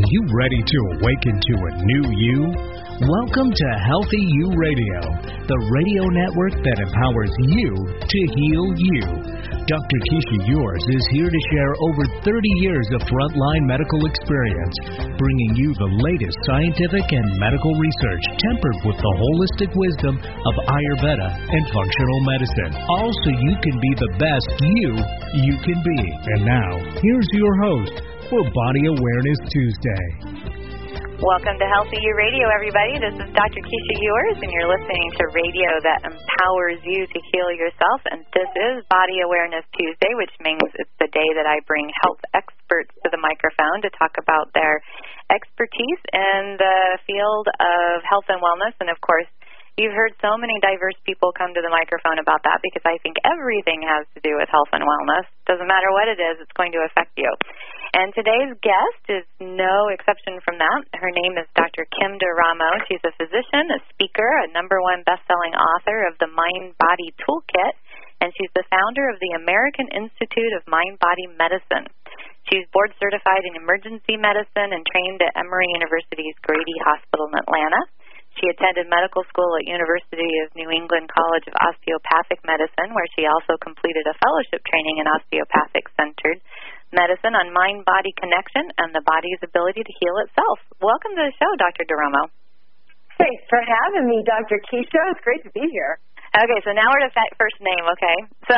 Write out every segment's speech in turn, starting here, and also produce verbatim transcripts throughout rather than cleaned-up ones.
you ready to awaken to a new you? Welcome to Healthy You Radio, the radio network that empowers you to heal you. Doctor Keisha Ewers is here to share over thirty years of frontline medical experience, bringing you the latest scientific and medical research tempered with the holistic wisdom of Ayurveda and functional medicine. Also, you can be the best you you can be. And now, here's your host for Body Awareness Tuesday. Welcome to Healthy You Radio, everybody. This is Doctor Keisha Ewers, and you're listening to radio that empowers you to heal yourself. And this is Body Awareness Tuesday, which means it's the day that I bring health experts to the microphone to talk about their expertise in the field of health and wellness. And, of course, you've heard so many diverse people come to the microphone about that because I think everything has to do with health and wellness. Doesn't matter what it is, it's going to affect you. And today's guest is no exception from that. Her name is Doctor Kim D'Eramo. She's a physician, a speaker, a number one best-selling author of the Mind Body Toolkit, and she's the founder of the American Institute of Mind Body Medicine. She's board certified in emergency medicine and trained at Emory University's Grady Hospital in Atlanta. She attended medical school at University of New England College of Osteopathic Medicine, where she also completed a fellowship training in osteopathic-centered medicine on mind-body connection and the body's ability to heal itself. Welcome to the show, Doctor D'Eramo. Thanks for having me, Doctor Keisha. It's great to be here. Okay, so now we're to that first name, okay? So,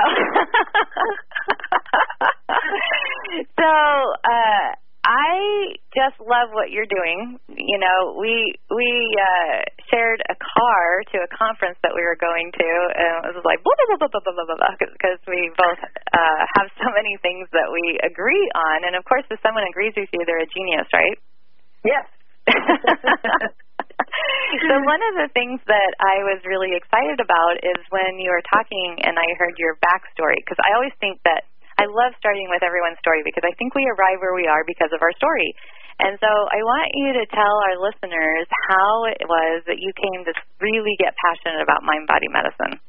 so uh, I just love what you're doing. You know, we we uh, shared a car to a conference that we were going to, and it was like blah, blah, blah, blah, blah, blah, blah, because we both uh, have so many things that we agree on. And, of course, if someone agrees with you, they're a genius, right? Yes. So one of the things that I was really excited about is when you were talking and I heard your backstory, because I always think that I love starting with everyone's story because I think we arrive where we are because of our story. And so I want you to tell our listeners how it was that you came to really get passionate about mind-body medicine.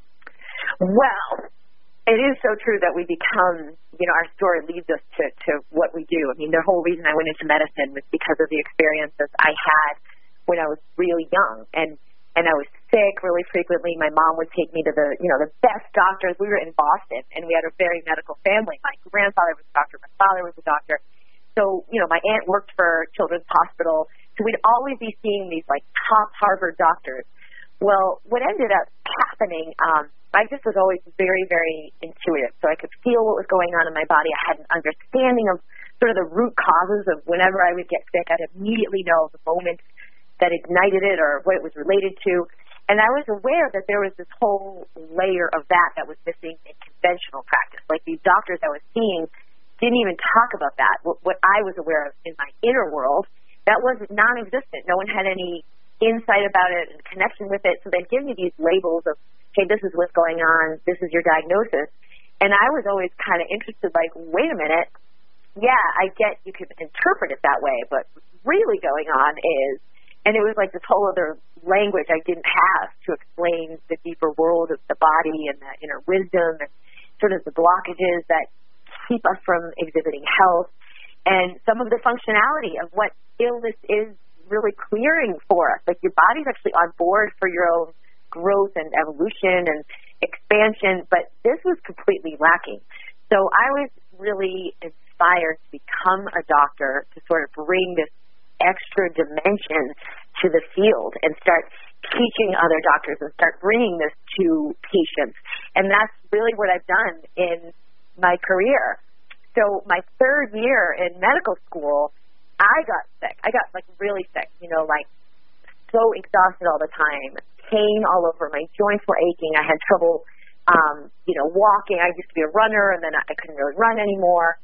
Well, it is so true that we become, you know, our story leads us to, to what we do. I mean, the whole reason I went into medicine was because of the experiences I had when I was really young. And And I was sick really frequently. My mom would take me to the, you know, the best doctors. We were in Boston, and we had a very medical family. My grandfather was a doctor. My father was a doctor. So, you know, my aunt worked for Children's Hospital. So we'd always be seeing these, like, top Harvard doctors. Well, what ended up happening, um, I just was always very, very intuitive. So I could feel what was going on in my body. I had an understanding of sort of the root causes of whenever I would get sick. I'd immediately know the moment that ignited it or what it was related to. And I was aware that there was this whole layer of that that was missing in conventional practice. Like these doctors I was seeing didn't even talk about that. What, what I was aware of in my inner world, that was non-existent. No one had any insight about it and connection with it. So they'd give me these labels of, hey, this is what's going on, this is your diagnosis. And I was always kind of interested, like, wait a minute, yeah, I get you could interpret it that way, but what's really going on is, and it was like this whole other language I didn't have to explain the deeper world of the body and the inner wisdom and sort of the blockages that keep us from exhibiting health and some of the functionality of what illness is really clearing for us. Like your body's actually on board for your own growth and evolution and expansion, but this was completely lacking. So I was really inspired to become a doctor to sort of bring this extra dimension to the field and start teaching other doctors and start bringing this to patients. And that's really what I've done in my career. So my third year in medical school, I got sick. I got like really sick, you know, like so exhausted all the time, pain all over. My joints were aching. I had trouble, um, you know, walking. I used to be a runner and then I couldn't really run anymore.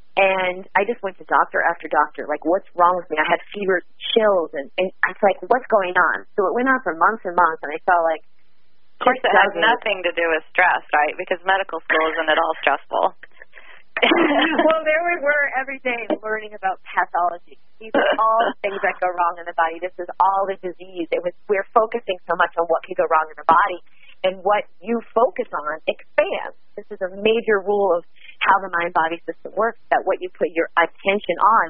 And I just went to doctor after doctor, like, what's wrong with me? I had fevers, chills, and, and I was like, what's going on? So it went on for months and months, and I felt like... Of course, it has nothing to do with stress, right? Because medical school isn't at all stressful. Well, there we were every day learning about pathology. These are all the things that go wrong in the body. This is all the disease. It was we're focusing so much on what could go wrong in the body, and what you focus on expands. This is a major rule of how the mind-body system works, that what you put your attention on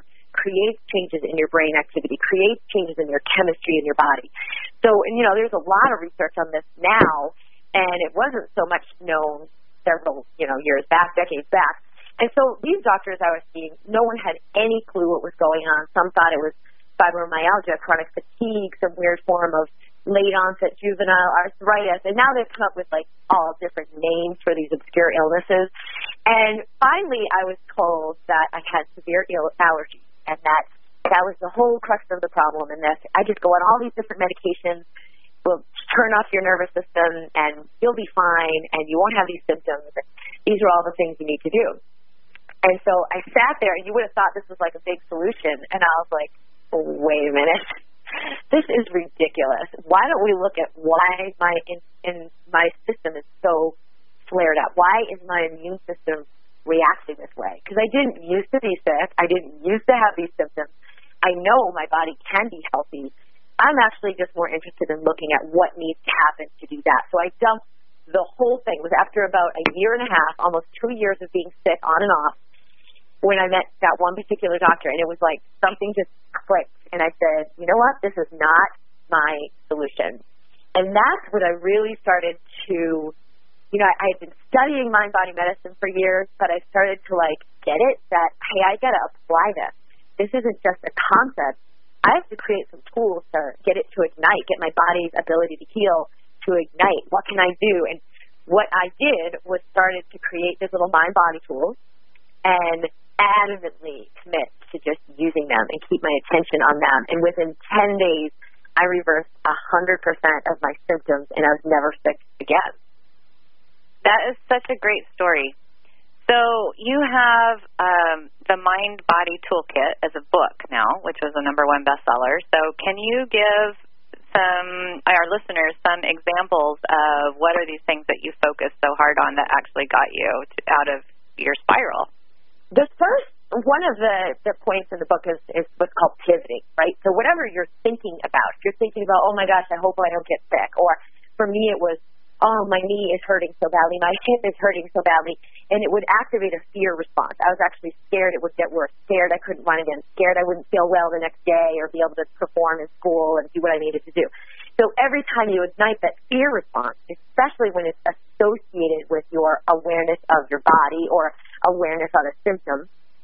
creates changes in your brain activity, creates changes in your chemistry in your body. So, and, you know, there's a lot of research on this now, and it wasn't so much known several, you know, years back, decades back. And so these doctors I was seeing, no one had any clue what was going on. Some thought it was fibromyalgia, chronic fatigue, some weird form of late onset juvenile arthritis, and now they've come up with like all different names for these obscure illnesses. And finally I was told that I had severe ill allergies, and that that was the whole crux of the problem, and that I just go on all these different medications, will turn off your nervous system, and you'll be fine, and you won't have these symptoms. These are all the things you need to do. And so I sat there, and you would have thought this was like a big solution, and I was like, wait a minute. This is ridiculous. Why don't we look at why my in, in my system is so flared up? Why is my immune system reacting this way? Because I didn't used to be sick. I didn't used to have these symptoms. I know my body can be healthy. I'm actually just more interested in looking at what needs to happen to do that. So I dumped the whole thing. It was after about a year and a half, almost two years of being sick on and off, when I met that one particular doctor, and it was like something just clicked. And I said, you know what, this is not my solution. And that's when I really started to, you know, I, I had been studying mind-body medicine for years, but I started to, like, get it that, hey, I got to apply this. This isn't just a concept. I have to create some tools to get it to ignite, get my body's ability to heal to ignite. What can I do? And what I did was started to create these little mind-body tools and adamantly commit to just using them and keep my attention on them. And within ten days, I reversed one hundred percent of my symptoms, and I was never sick again. That is such a great story. So you have um, the Mind Body Toolkit as a book now, which was a number one bestseller. So can you give some our listeners some examples of what are these things that you focused so hard on that actually got you to, out of your spiral? The first, one of the, the points in the book is, is what's called pivoting, right? So whatever you're thinking about, if you're thinking about, oh my gosh, I hope I don't get sick, or for me it was, oh, my knee is hurting so badly, my hip is hurting so badly, and it would activate a fear response. I was actually scared it would get worse, scared I couldn't run again, scared I wouldn't feel well the next day or be able to perform in school and do what I needed to do. So every time you ignite that fear response, especially when it's associated with your awareness of your body or awareness on a symptom,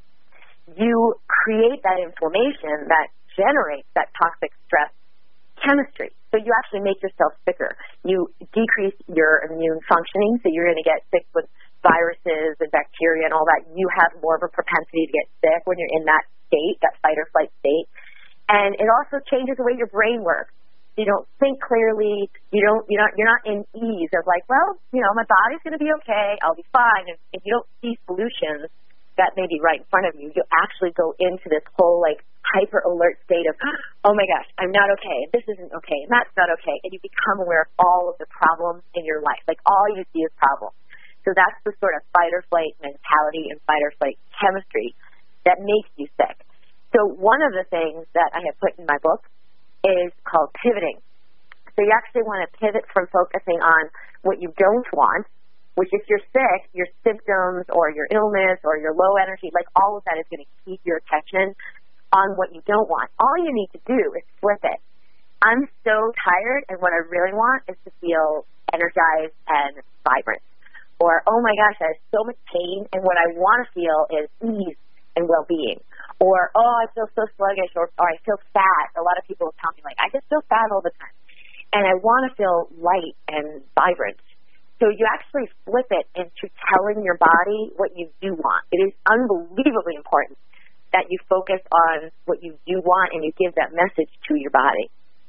you create that inflammation that generates that toxic stress chemistry. So you actually make yourself sicker. You decrease your immune functioning, so you're going to get sick with viruses and bacteria and all that. You have more of a propensity to get sick when you're in that state, that fight or flight state. And it also changes the way your brain works. You don't think clearly. You don't. You're not. You're not in ease of like, well, you know, my body's going to be okay. I'll be fine. And if you don't see solutions that may be right in front of you, you actually go into this whole like hyper alert state of, oh my gosh, I'm not okay. This isn't okay. And that's not okay. And you become aware of all of the problems in your life. Like all you see is problems. So that's the sort of fight or flight mentality and fight or flight chemistry that makes you sick. So one of the things that I have put in my book is called pivoting. So you actually want to pivot from focusing on what you don't want, which if you're sick, your symptoms or your illness or your low energy, like all of that is going to keep your attention on what you don't want. All you need to do is flip it. I'm so tired, and what I really want is to feel energized and vibrant. Or, oh my gosh, I have so much pain, and what I want to feel is ease and well-being. Or, oh, I feel so sluggish, or, or I feel fat. A lot of people will tell me, like, I just feel fat all the time. And I want to feel light and vibrant. So you actually flip it into telling your body what you do want. It is unbelievably important that you focus on what you do want and you give that message to your body.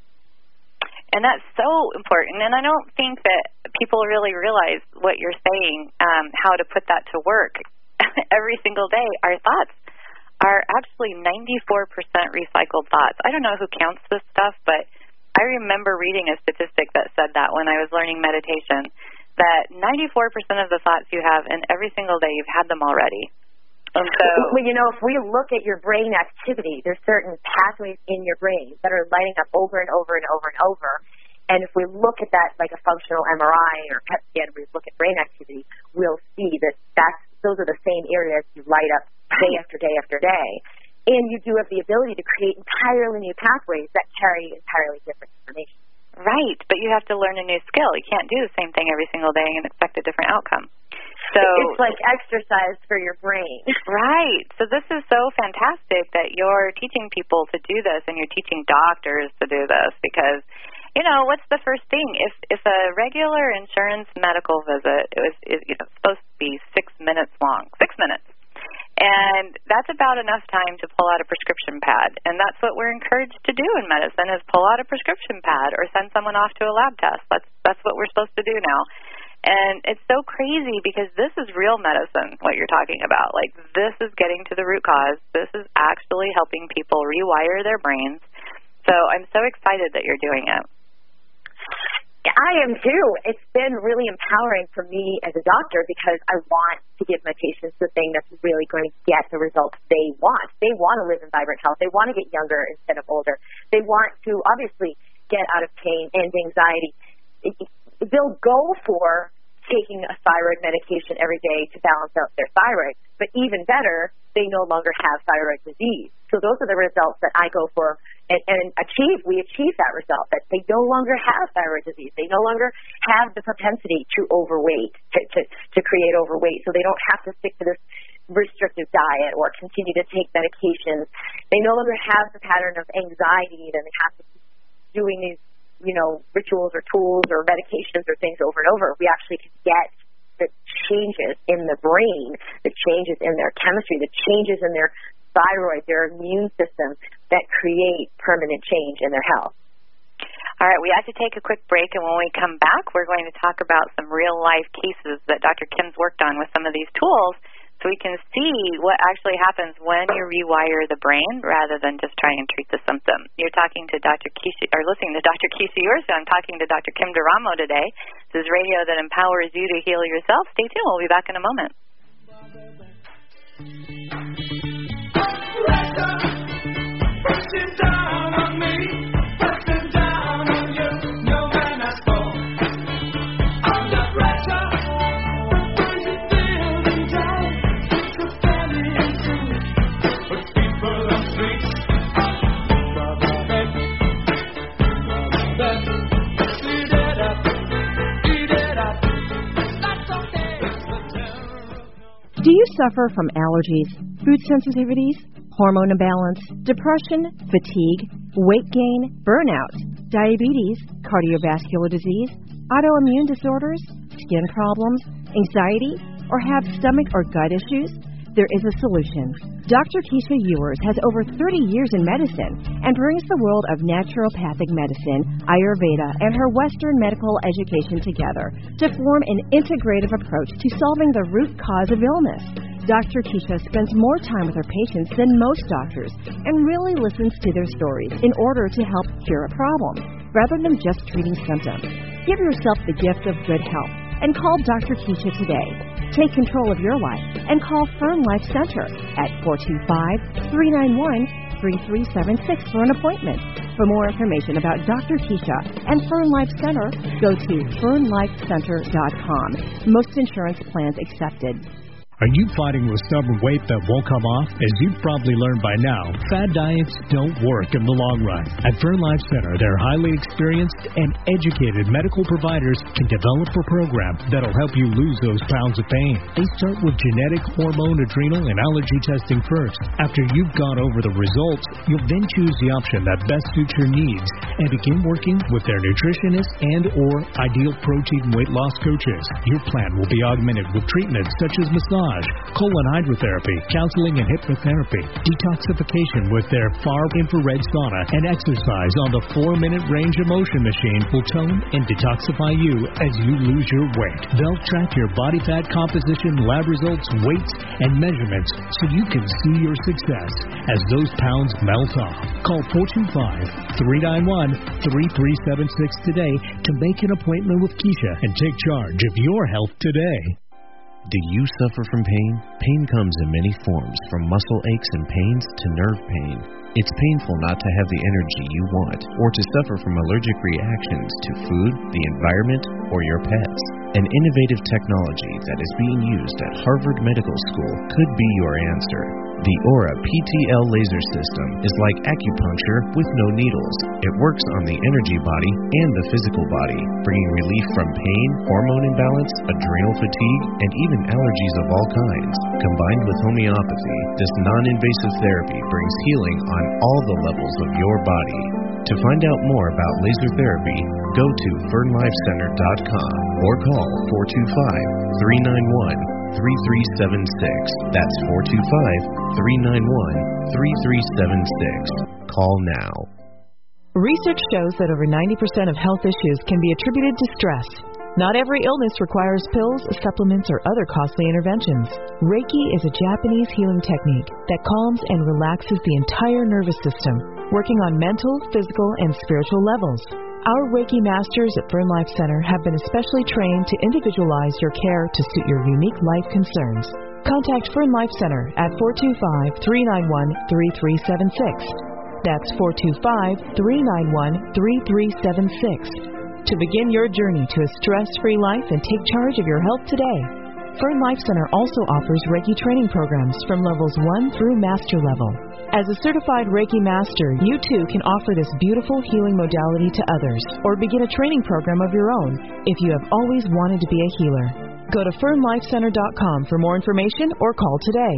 And that's so important. And I don't think that people really realize what you're saying, um, how to put that to work. Every single day, our thoughts are actually ninety-four percent recycled thoughts. I don't know who counts this stuff, but I remember reading a statistic that said that when I was learning meditation, that ninety-four percent of the thoughts you have in every single day, you've had them already. And so, well, you know, if we look at your brain activity, there's certain pathways in your brain that are lighting up over and over and over and over. And if we look at that like a functional M R I or P E T scan, we look at brain activity, we'll see that that's, those are the same areas you light up day after day after day. and you do have the ability to create entirely new pathways that carry entirely different information. Right, but you have to learn a new skill. You can't do the same thing every single day and expect a different outcome. So it's like exercise for your brain. Right. So this is so fantastic that you're teaching people to do this, and you're teaching doctors to do this, because, you know, what's the first thing? If if a regular insurance medical visit it was is, you know, supposed to be six minutes long, six minutes. And that's about enough time to pull out a prescription pad. And that's what we're encouraged to do in medicine, is pull out a prescription pad or send someone off to a lab test. That's that's what we're supposed to do now. And it's so crazy because this is real medicine, what you're talking about. Like, this is getting to the root cause. This is actually helping people rewire their brains. So I'm so excited that you're doing it. I am too. It's been really empowering for me as a doctor, because I want to give my patients the thing that's really going to get the results they want. They want to live in vibrant health. They want to get younger instead of older. They want to obviously get out of pain and anxiety. They'll go for taking a thyroid medication every day to balance out their thyroid, but even better, they no longer have thyroid disease. So those are the results that I go for and, and achieve. We achieve that result, that they no longer have thyroid disease. They no longer have the propensity to overweight, to, to, to create overweight, so they don't have to stick to this restrictive diet or continue to take medications. They no longer have the pattern of anxiety, and they have to keep doing these, you know, rituals or tools or medications or things over and over. We actually can get the changes in the brain, the changes in their chemistry, the changes in their thyroid, their immune system, that create permanent change in their health. All right, we have to take a quick break, and when we come back, we're going to talk about some real-life cases that Doctor Kim's worked on with some of these tools, so we can see what actually happens when you rewire the brain rather than just try and treat the symptom. You're talking to Doctor Keisha, or listening to Doctor Keisha Ewers. I'm talking to Doctor Kim D'Eramo today. This is radio that empowers you to heal yourself. Stay tuned. We'll be back in a moment. Do you suffer from allergies, food sensitivities, hormone imbalance, depression, fatigue, weight gain, burnout, diabetes, cardiovascular disease, autoimmune disorders, skin problems, anxiety, or have stomach or gut issues? There is a solution. Doctor Keisha Ewers has over thirty years in medicine and brings the world of naturopathic medicine, Ayurveda, and her Western medical education together to form an integrative approach to solving the root cause of illness. Doctor Keisha spends more time with her patients than most doctors and really listens to their stories in order to help cure a problem, rather than just treating symptoms. Give yourself the gift of good health and call Doctor Keisha today. Take control of your life and call Fern Life Center at four two five, three nine one, three three seven six for an appointment. For more information about Doctor Keisha and Fern Life Center, go to fern life center dot com. Most insurance plans accepted. Are you fighting with stubborn weight that won't come off? As you've probably learned by now, fad diets don't work in the long run. At Fern Life Center, their highly experienced and educated medical providers can develop a program that'll help you lose those pounds of pain. They start with genetic, hormone, adrenal, and allergy testing first. After you've gone over the results, you'll then choose the option that best suits your needs and begin working with their nutritionist and or ideal protein weight loss coaches. Your plan will be augmented with treatments such as massage, colon hydrotherapy, counseling and hypnotherapy, detoxification with their far infrared sauna, and exercise on the four-minute range of motion machine will tone and detoxify you as you lose your weight. They'll track your body fat composition, lab results, weights, and measurements so you can see your success as those pounds melt off. Call four two five, three nine one, three three seven six today to make an appointment with Keisha and take charge of your health today. Do you suffer from pain? Pain comes in many forms, from muscle aches and pains to nerve pain. It's painful not to have the energy you want, or to suffer from allergic reactions to food, the environment, or your pets. An innovative technology that is being used at Harvard Medical School could be your answer. The Aura P T L laser system is like acupuncture with no needles. It works on the energy body and the physical body, bringing relief from pain, hormone imbalance, adrenal fatigue, and even allergies of all kinds. Combined with homeopathy, this non-invasive therapy brings healing on all the levels of your body. To find out more about laser therapy, go to fern life center dot com or call four two five, three nine one, three three seven six. That's four two five, three nine one, three three seven six. Call now. Research shows that over ninety percent of health issues can be attributed to stress. Not every illness requires pills, supplements, or other costly interventions. Reiki is a Japanese healing technique that calms and relaxes the entire nervous system, working on mental, physical, and spiritual levels. Our Reiki masters at Fern Life Center have been especially trained to individualize your care to suit your unique life concerns. Contact Fern Life Center at four two five, three nine one, three three seven six. That's four two five, three nine one, three three seven six. To begin your journey to a stress-free life and take charge of your health today. Fern Life Center also offers Reiki training programs from levels one through master level. As a certified Reiki master, you too can offer this beautiful healing modality to others or begin a training program of your own if you have always wanted to be a healer. Go to fern life center dot com for more information or call today.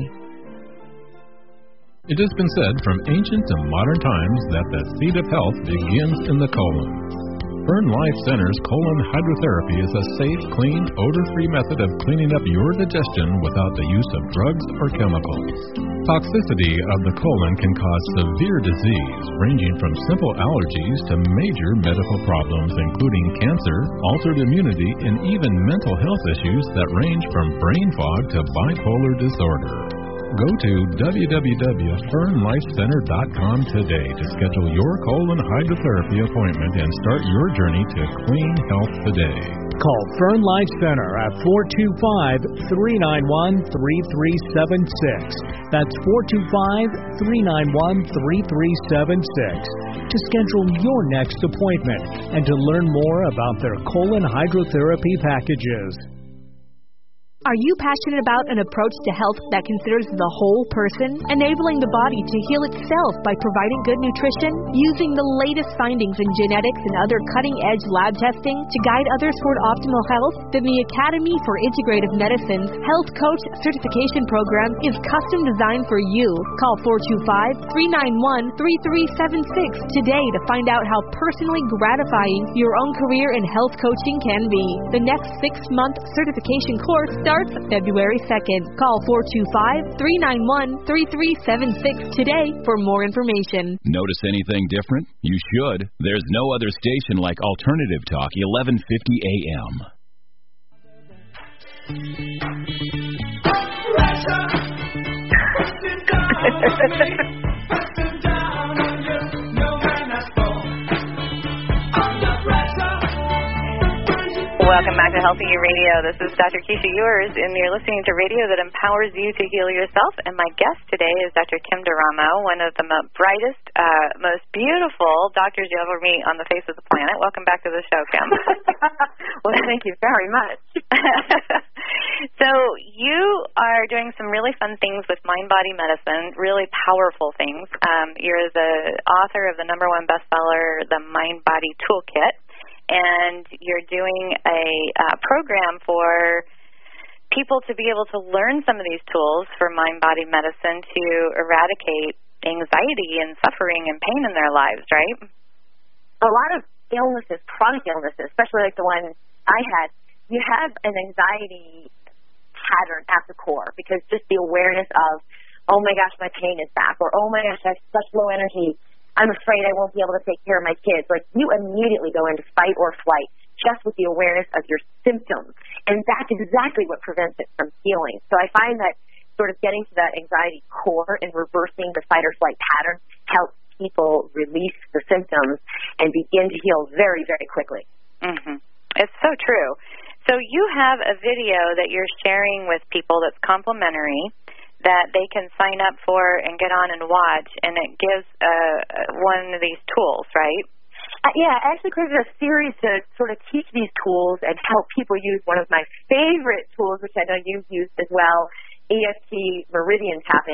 It has been said from ancient to modern times that the seat of health begins in the colon. Fern Life Center's colon hydrotherapy is a safe, clean, odor-free method of cleaning up your digestion without the use of drugs or chemicals. Toxicity of the colon can cause severe disease, ranging from simple allergies to major medical problems, including cancer, altered immunity, and even mental health issues that range from brain fog to bipolar disorder. Go to w w w dot fern life center dot com today to schedule your colon hydrotherapy appointment and start your journey to clean health today. Call Fern Life Center at four two five, three nine one, three three seven six. That's four two five, three nine one, three three seven six to schedule your next appointment and to learn more about their colon hydrotherapy packages. Are you passionate about an approach to health that considers the whole person, enabling the body to heal itself by providing good nutrition, using the latest findings in genetics and other cutting-edge lab testing to guide others toward optimal health? Then the Academy for Integrative Medicine's Health Coach Certification Program is custom designed for you. Call four two five, three nine one, three three seven six today to find out how personally gratifying your own career in health coaching can be. The next six-month certification course starts February second. Call four two five, three nine one, three three seven six today for more information. Notice anything different? You should. There's no other station like Alternative Talk, eleven fifty A M. Welcome back to Healthy You Radio. This is Doctor Keisha Ewers, and you're listening to radio that empowers you to heal yourself. And my guest today is Doctor Kim D'Eramo, one of the mo- brightest, uh, most beautiful doctors you'll ever meet on the face of the planet. Welcome back to the show, Kim. Well, thank you very much. So you are doing some really fun things with mind-body medicine, really powerful things. Um, you're the author of the number one bestseller, The Mind-Body Toolkit. And you're doing a uh, program for people to be able to learn some of these tools for mind-body medicine to eradicate anxiety and suffering and pain in their lives, right? A lot of illnesses, chronic illnesses, especially like the one I had, you have an anxiety pattern at the core because just the awareness of, oh my gosh, my pain is back, or oh my gosh, I have such low energy, I'm afraid I won't be able to take care of my kids. Like, you immediately go into fight or flight just with the awareness of your symptoms. And that's exactly what prevents it from healing. So I find that sort of getting to that anxiety core and reversing the fight or flight pattern helps people release the symptoms and begin to heal very, very quickly. Mm-hmm. It's so true. So you have a video that you're sharing with people that's complimentary, that they can sign up for and get on and watch, and it gives uh, one of these tools, right? Uh, yeah, I actually created a series to sort of teach these tools and help people use one of my favorite tools, which I know you've used as well, E F T meridian tapping.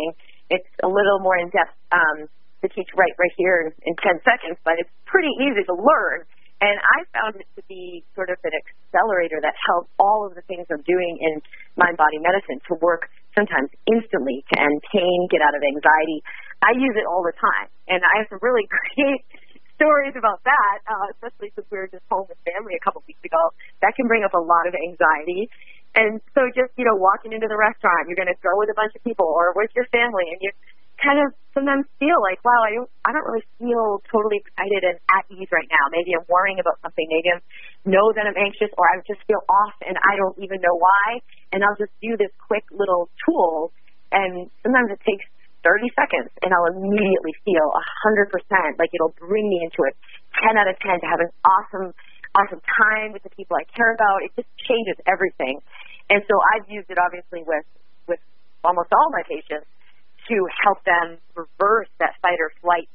it's a little more in-depth um, to teach right right here in, in ten seconds, but it's pretty easy to learn. And I found it to be sort of an accelerator that helps all of the things I'm doing in mind-body medicine to work sometimes instantly, to end pain, get out of anxiety. I use it all the time. And I have some really great stories about that, uh, especially since we were just home with family a couple weeks ago. That can bring up a lot of anxiety. And so just, you know, walking into the restaurant, you're going to go with a bunch of people or with your family, and you kind of sometimes feel like, wow, I don't, I don't really feel totally excited and at ease right now. Maybe I'm worrying about something. Maybe I know that I'm anxious, or I just feel off and I don't even know why. And I'll just do this quick little tool, and sometimes it takes thirty seconds, and I'll immediately feel one hundred percent, like it'll bring me into it, ten out of ten, to have an awesome, awesome time with the people I care about. It just changes everything. And so I've used it, obviously, with, with almost all my patients, to help them reverse that fight or flight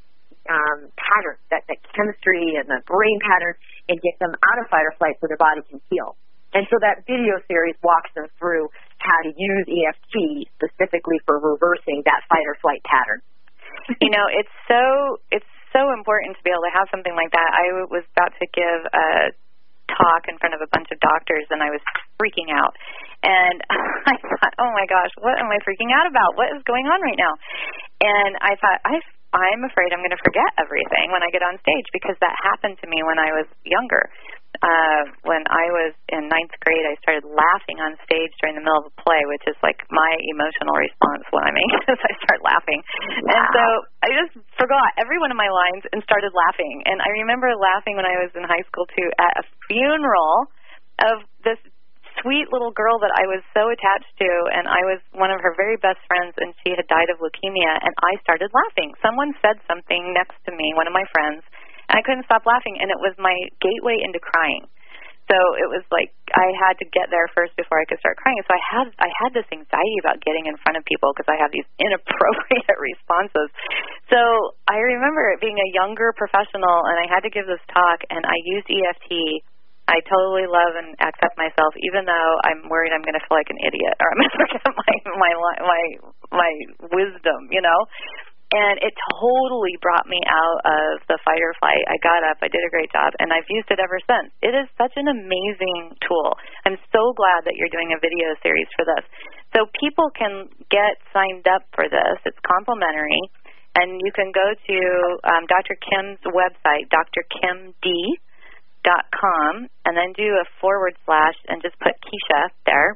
um, pattern, that, that chemistry and the brain pattern, and get them out of fight or flight so their body can heal. And so that video series walks them through how to use E F T specifically for reversing that fight or flight pattern. You know, it's so it's so important to be able to have something like that. I was about to give a talk in front of a bunch of doctors, and I was freaking out. And I thought, oh, my gosh, what am I freaking out about? What is going on right now? And I thought, I've, I'm afraid I'm going to forget everything when I get on stage, because that happened to me when I was younger. Uh, when I was in ninth grade, I started laughing on stage during the middle of a play, which is like my emotional response when I'm anxious. I start laughing. Wow. And so I just forgot every one of my lines and started laughing. And I remember laughing when I was in high school, too, at a funeral of this sweet little girl that I was so attached to, and I was one of her very best friends, and she had died of leukemia, and I started laughing. Someone said something next to me, one of my friends, and I couldn't stop laughing, and it was my gateway into crying. So it was like I had to get there first before I could start crying. So I had I had this anxiety about getting in front of people because I have these inappropriate responses. So I remember it being a younger professional, and I had to give this talk, and I used E F T. I totally love and accept myself, even though I'm worried I'm going to feel like an idiot, or I'm going to forget my my my my wisdom, you know. And it totally brought me out of the fight or flight. I got up, I did a great job, and I've used it ever since. It is such an amazing tool. I'm so glad that you're doing a video series for this. So people can get signed up for this. It's complimentary, and you can go to um, Doctor Kim's website, D R Kim D dot com, and then do a forward slash and just put Keisha there,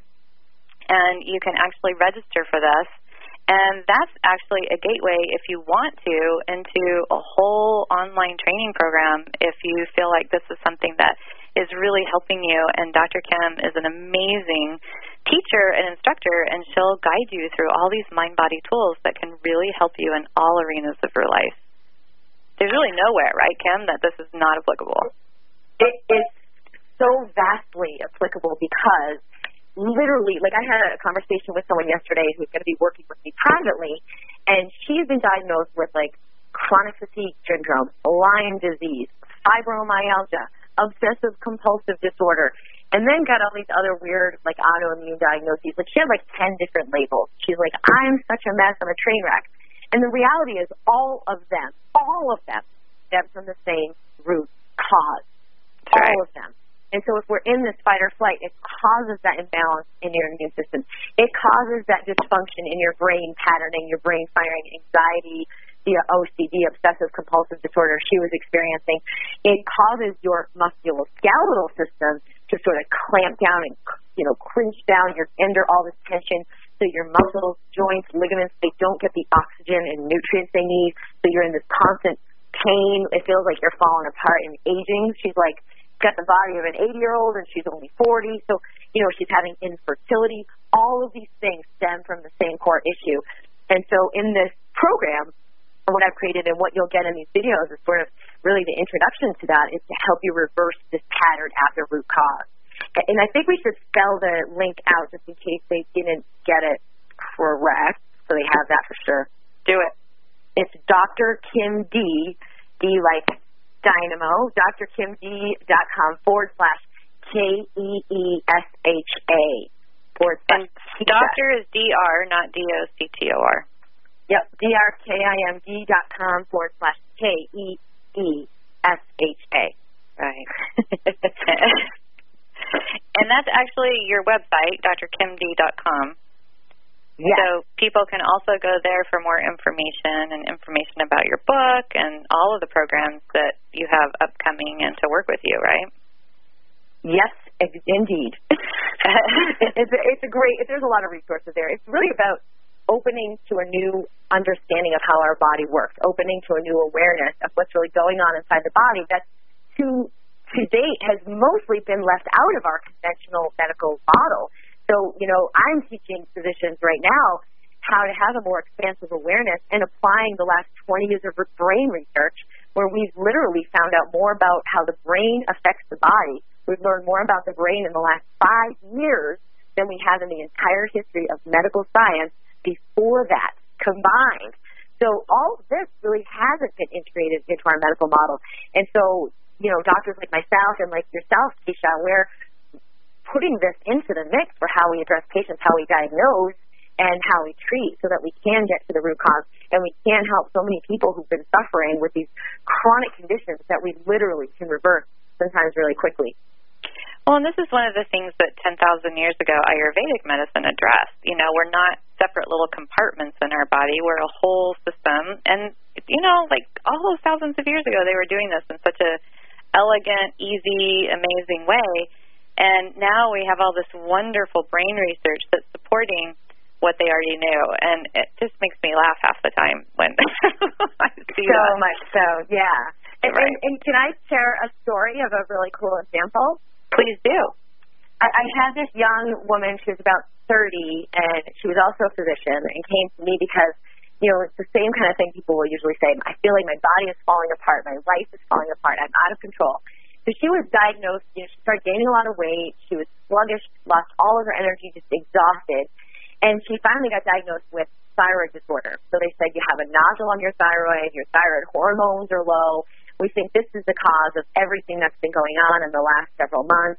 and you can actually register for this. And that's actually a gateway, if you want to, into a whole online training program if you feel like this is something that is really helping you. And Doctor Kim is an amazing teacher and instructor, and she'll guide you through all these mind-body tools that can really help you in all arenas of your life. There's really nowhere, right, Kim, that this is not applicable. It is so vastly applicable because literally, like I had a conversation with someone yesterday who's going to be working with me privately, and she's been diagnosed with like chronic fatigue syndrome, Lyme disease, fibromyalgia, obsessive compulsive disorder, and then got all these other weird like autoimmune diagnoses. Like she had like ten different labels. She's like, I'm such a mess, I'm a train wreck. And the reality is all of them, all of them stem from the same root cause. All right. Of them. And so if we're in this fight or flight, it causes that imbalance in your immune system. It causes that dysfunction in your brain patterning, your brain firing, anxiety, the O C D, obsessive compulsive disorder she was experiencing. It causes your musculoskeletal system to sort of clamp down and, you know, cringe down. You're under all this tension. So your muscles, joints, ligaments, they don't get the oxygen and nutrients they need. So you're in this constant pain. It feels like you're falling apart and aging. She's like, got the body of an eighty-year-old, and she's only forty. So, you know, she's having infertility. All of these things stem from the same core issue. And so in this program, what I've created and what you'll get in these videos is sort of really the introduction to that is to help you reverse this pattern at the root cause. And I think we should spell the link out just in case they didn't get it correct, so they have that for sure. Do it. It's Doctor Kim D, D like Dynamo, D R Kim D dot com forward slash K E E S H A forward slash. And doctor is D R, not D O C T O R. Yep, D R K I M D dot com forward slash K E E S H A. Right. And that's actually your website, D R Kim D dot com. Yes. So people can also go there for more information and information about your book and all of the programs that you have upcoming and to work with you, right? Yes, indeed. it's, a, it's a great, there's a lot of resources there. It's really about opening to a new understanding of how our body works, opening to a new awareness of what's really going on inside the body that to to date has mostly been left out of our conventional medical model. So, you know, I'm teaching physicians right now how to have a more expansive awareness and applying the last twenty years of brain research where we've literally found out more about how the brain affects the body. We've learned more about the brain in the last five years than we have in the entire history of medical science before that combined. So all of this really hasn't been integrated into our medical model. And so, you know, doctors like myself and like yourself, Keisha, we're putting this into the mix for how we address patients, how we diagnose, and how we treat so that we can get to the root cause and we can help so many people who've been suffering with these chronic conditions that we literally can reverse sometimes really quickly. Well, and this is one of the things that ten thousand years ago Ayurvedic medicine addressed. You know, we're not separate little compartments in our body. We're a whole system. And, you know, like all those thousands of years ago, they were doing this in such a elegant, easy, amazing way. And now we have all this wonderful brain research that's supporting what they already knew. And it just makes me laugh half the time when I see so that. So much so, yeah. And, right. and, and can I share a story of a really cool example? Please do. I, I had this young woman, she was about thirty, and she was also a physician, and came to me because, you know, it's the same kind of thing people will usually say. I feel like my body is falling apart. My life is falling apart. I'm out of control. So she was diagnosed, you know, she started gaining a lot of weight. She was sluggish, lost all of her energy, just exhausted. And she finally got diagnosed with thyroid disorder. So they said, you have a nodule on your thyroid, your thyroid hormones are low. We think this is the cause of everything that's been going on in the last several months.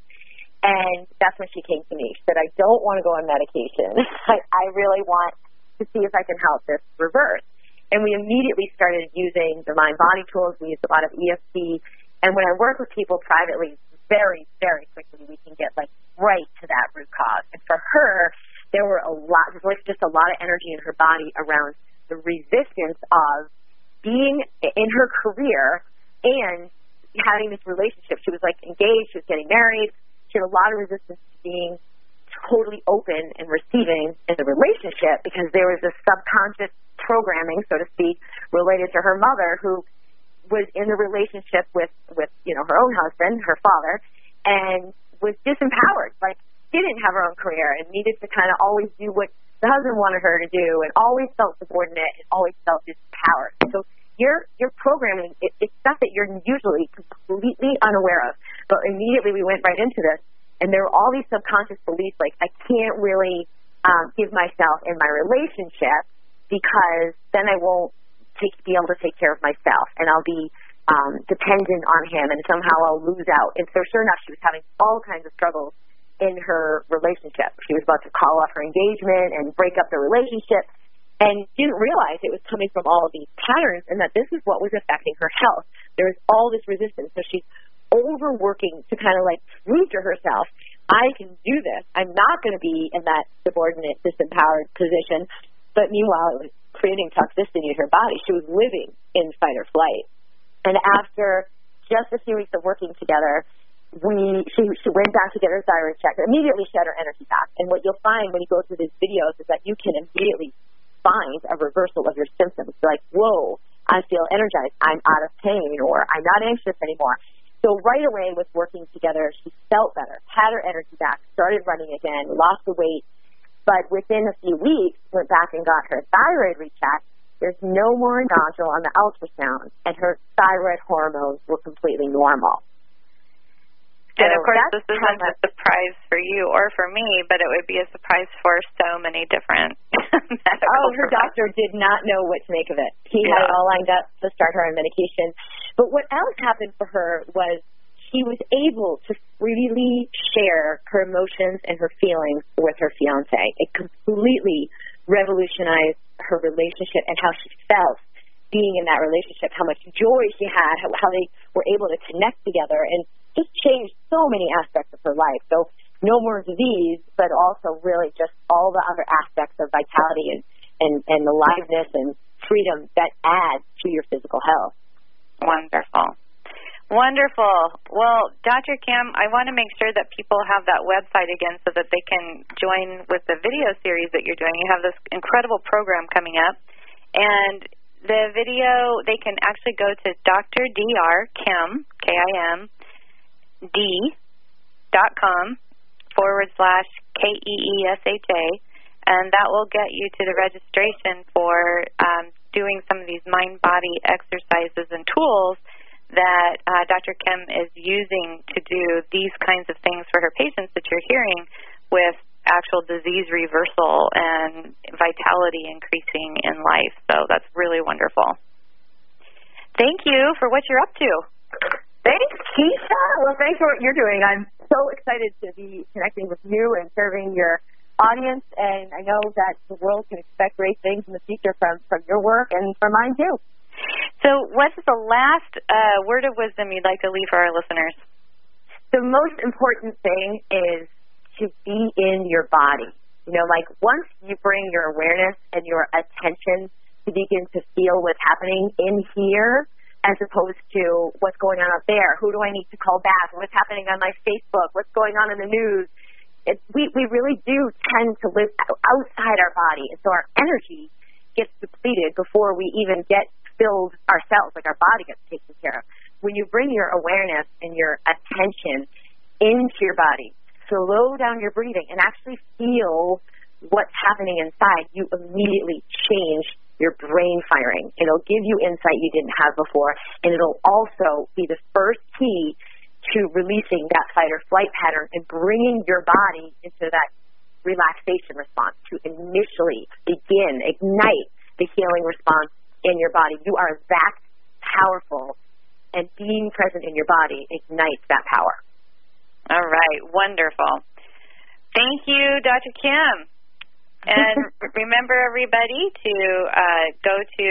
And that's when she came to me. She said, I don't want to go on medication. I, I really want to see if I can help this reverse. And we immediately started using the mind-body tools. We used a lot of E F T. And when I work with people privately, very, very quickly we can get like right to that root cause. And for her, there were a lot, there was just a lot of energy in her body around the resistance of being in her career and having this relationship. She was like engaged, she was getting married. She had a lot of resistance to being totally open and receiving in the relationship because there was this subconscious programming, so to speak, related to her mother who was in the relationship with, with, you know, her own husband, her father, and was disempowered, like didn't have her own career and needed to kind of always do what the husband wanted her to do and always felt subordinate and always felt disempowered. So your your programming, it, it's stuff that you're usually completely unaware of. But immediately we went right into this, and there were all these subconscious beliefs like, I can't really um, give myself in my relationship because then I won't take, be able to take care of myself, and I'll be um, dependent on him, and somehow I'll lose out. And so sure enough, she was having all kinds of struggles in her relationship. She was about to call off her engagement and break up the relationship, and didn't realize it was coming from all of these patterns and that this is what was affecting her health. There was all this resistance. So she's overworking to kind of like prove to herself, I can do this. I'm not going to be in that subordinate, disempowered position. But meanwhile, it was creating toxicity in her body. She was living in fight or flight. And after just a few weeks of working together, we she, she went back to get her thyroid checked. Immediately she had her energy back. And what you'll find when you go through these videos is that you can immediately find a reversal of your symptoms. Like, whoa, I feel energized. I'm out of pain, or I'm not anxious anymore. So right away with working together, she felt better, had her energy back, started running again, lost the weight. But within a few weeks, went back and got her thyroid rechecked. There's no more nodule on the ultrasound, and her thyroid hormones were completely normal. And So of course, that's this isn't a surprise for you or for me, but it would be a surprise for so many different medical Oh, her providers. doctor did not know what to make of it. He Yeah. had it all lined up to start her on medication. But what else happened for her was she was able to freely share her emotions and her feelings with her fiancé. It completely revolutionized her relationship and how she felt being in that relationship, how much joy she had, how, how they were able to connect together, and just changed so many aspects of her life. So no more disease, but also really just all the other aspects of vitality and, and, and aliveness and freedom that add to your physical health. Wonderful. Wonderful. Well, Doctor Kim, I want to make sure that people have that website again so that they can join with the video series that you're doing. You have this incredible program coming up. And the video, they can actually go to Doctor Doctor Kim, K I M, D, dot com, forward slash K E E S H A, and that will get you to the registration for um, doing some of these mind-body exercises and tools that uh, Doctor Kim is using to do these kinds of things for her patients that you're hearing with actual disease reversal and vitality increasing in life. So that's really wonderful. Thank you for what you're up to. Thanks, Keisha. Well, thanks for what you're doing. I'm so excited to be connecting with you and serving your audience, and I know that the world can expect great things in the future from, from your work and from mine, too. So what's the last uh, word of wisdom you'd like to leave for our listeners? The most important thing is to be in your body. You know, like once you bring your awareness and your attention to begin to feel what's happening in here as opposed to what's going on out there, who do I need to call back, what's happening on my Facebook, what's going on in the news, it, we, we really do tend to live outside our body, and so our energy gets depleted before we even get filled ourselves, like our body gets taken care of. When you bring your awareness and your attention into your body, slow down your breathing, and actually feel what's happening inside, you immediately change your brain firing. It'll give you insight you didn't have before, and it'll also be the first key to releasing that fight or flight pattern and bringing your body into that relaxation response to initially begin, ignite the healing response in your body. You are that powerful, and being present in your body ignites that power. All right, wonderful. Thank you, Doctor Kim. And remember, everybody, to uh, go to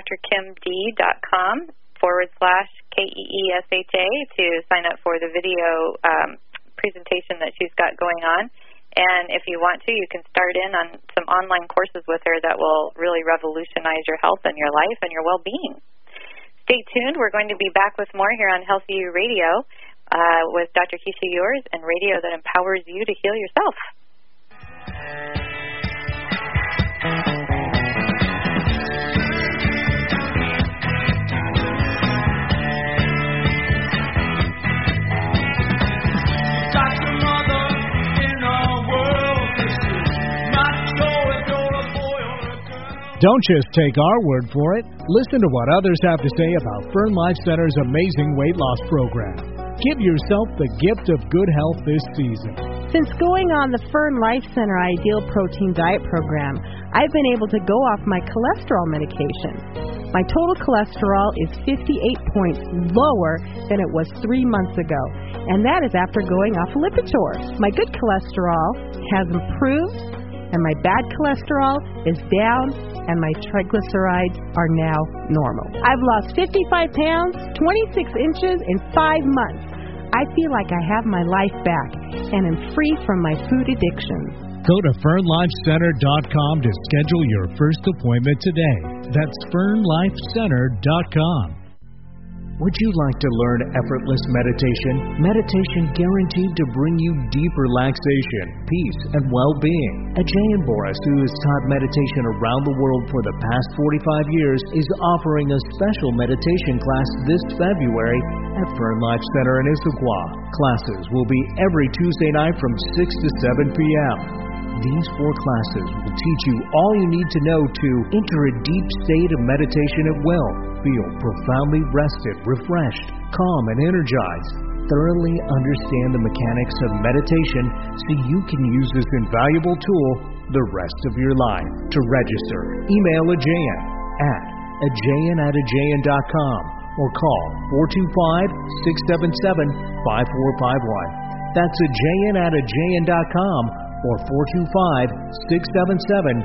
drkimd.com forward slash K E E S H A to sign up for the video um, presentation that she's got going on. And if you want to, you can start in on some online courses with her that will really revolutionize your health and your life and your well-being. Stay tuned. We're going to be back with more here on Healthy You Radio uh, with Doctor Keisha Ewers and radio that empowers you to heal yourself. Don't just take our word for it. Listen to what others have to say about Fern Life Center's amazing weight loss program. Give yourself the gift of good health this season. Since going on the Fern Life Center Ideal Protein Diet Program, I've been able to go off my cholesterol medication. My total cholesterol is fifty-eight points lower than it was three months ago, and that is after going off Lipitor. My good cholesterol has improved, and my bad cholesterol is down, and my triglycerides are now normal. I've lost fifty-five pounds, twenty-six inches in five months. I feel like I have my life back and am free from my food addiction. Go to fern life center dot com to schedule your first appointment today. That's fern life center dot com. Would you like to learn effortless meditation? Meditation guaranteed to bring you deep relaxation, peace, and well-being. Ajayan Boris, who has taught meditation around the world for the past forty-five years, is offering a special meditation class this February at Fern Life Center in Issaquah. Classes will be every Tuesday night from six to seven p.m. These four classes will teach you all you need to know to enter a deep state of meditation at will, feel profoundly rested, refreshed, calm, and energized. Thoroughly understand the mechanics of meditation so you can use this invaluable tool the rest of your life. To register, email Ajayan at ajayan at ajayan dot com or call four two five, six seven seven, five four five one. That's ajayan at ajayan dot com or four two five, six seven seven,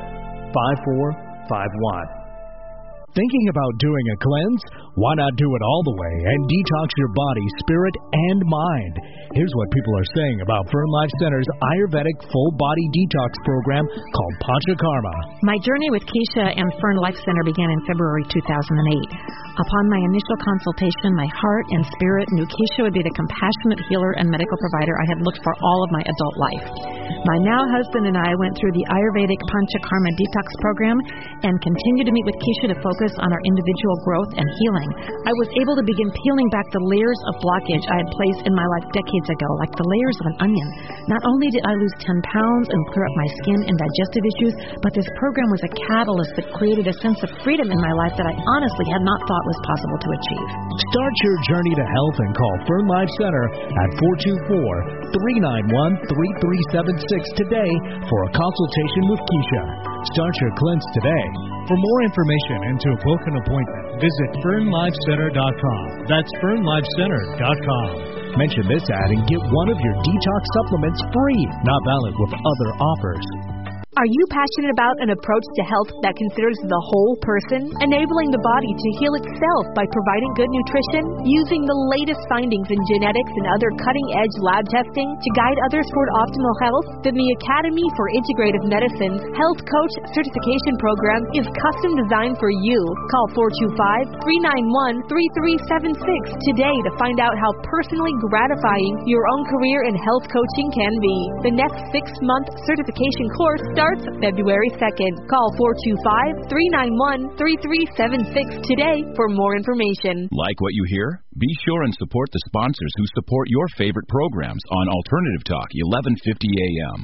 five four five one. Thinking about doing a cleanse? Why not do it all the way and detox your body, spirit, and mind? Here's what people are saying about Fern Life Center's Ayurvedic full body detox program called Panchakarma. My journey with Keisha and Fern Life Center began in February two thousand eight. Upon my initial consultation, my heart and spirit knew Keisha would be the compassionate healer and medical provider I had looked for all of my adult life. My now husband and I went through the Ayurvedic Panchakarma detox program and continued to meet with Keisha to focus on our individual growth and healing. I was able to begin peeling back the layers of blockage I had placed in my life decades ago, like the layers of an onion. Not only did I lose ten pounds and clear up my skin and digestive issues, but this program was a catalyst that created a sense of freedom in my life that I honestly had not thought was possible to achieve. Start your journey to health and call Fern Life Center at four two four, three nine one, three three seven six today for a consultation with Keisha. Start your cleanse today. For more information and to book an appointment, visit fern life center dot com. That's fern life center dot com. Mention this ad and get one of your detox supplements free. Not valid with other offers. Are you passionate about an approach to health that considers the whole person, enabling the body to heal itself by providing good nutrition, using the latest findings in genetics and other cutting-edge lab testing to guide others toward optimal health? Then the Academy for Integrative Medicine's Health Coach Certification Program is custom designed for you. Call four two five, three nine one, three three seven six today to find out how personally gratifying your own career in health coaching can be. The next six-month certification course starts February second. Call four two five, three nine one, three three seven six today for more information. Like what you hear? Be sure and support the sponsors who support your favorite programs on Alternative Talk, eleven fifty A M.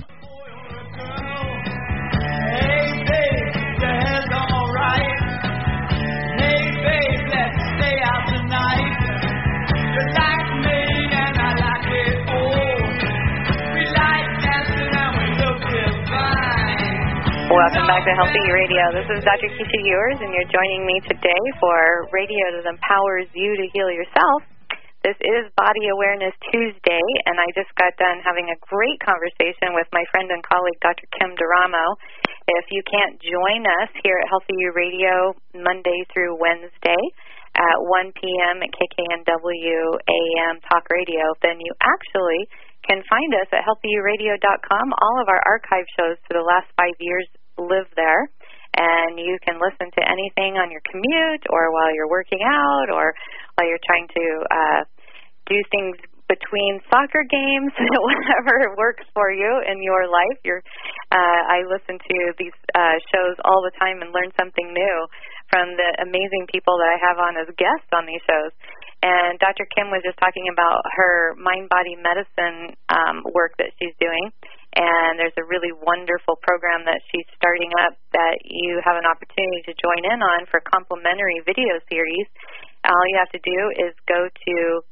Hey, babe, the head's all right. Hey, babe, let's stay out tonight. You like me and I like it all. We like dancing and we look divine. Welcome back to Healthy You Radio. This is Doctor Keisha Ewers, and you're joining me today for radio that empowers you to heal yourself. This is Body Awareness Tuesday, and I just got done having a great conversation with my friend and colleague, Doctor Kim Duramo. If you can't join us here at Healthy You Radio Monday through Wednesday at one p.m. at K K N W A M Talk Radio, then you actually can find us at healthy you radio dot com. All of our archive shows for the last five years live there, and you can listen to anything on your commute or while you're working out or while you're trying to uh, do things between soccer games, whatever works for you in your life. You're, uh, I listen to these uh, shows all the time and learn something new from the amazing people that I have on as guests on these shows. And Doctor Kim was just talking about her mind-body medicine um, work that she's doing. And there's a really wonderful program that she's starting up that you have an opportunity to join in on for complimentary video series. All you have to do is go to